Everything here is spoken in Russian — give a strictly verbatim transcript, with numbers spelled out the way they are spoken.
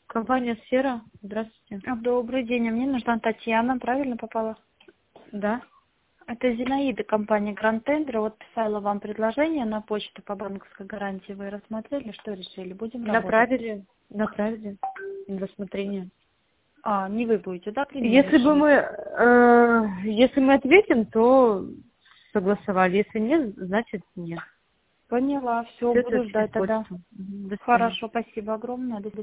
Компания «Сфера». Здравствуйте. Добрый день, а мне нужна Татьяна, правильно попала? Да. Это Зинаида, компания Grand Tender. Вот писала вам предложение на почту по банковской гарантии. Вы рассмотрели, что решили? Будем работать? Направили, направили на рассмотрение. А, не вы будете, да, Если принимать бы решение? мы, э, если мы ответим, то согласовали. Если нет, значит нет. Поняла, все, Все это буду через ждать тогда. почту. Мгм. До свидания. Хорошо, спасибо огромное. До